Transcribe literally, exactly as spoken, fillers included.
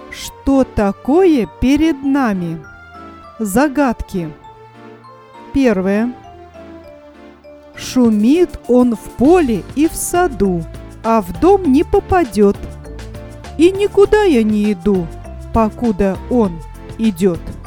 Что такое перед нами? Загадки. Первое. Шумит он в поле и в саду, а в дом не попадет. И никуда я не иду, покуда он идет.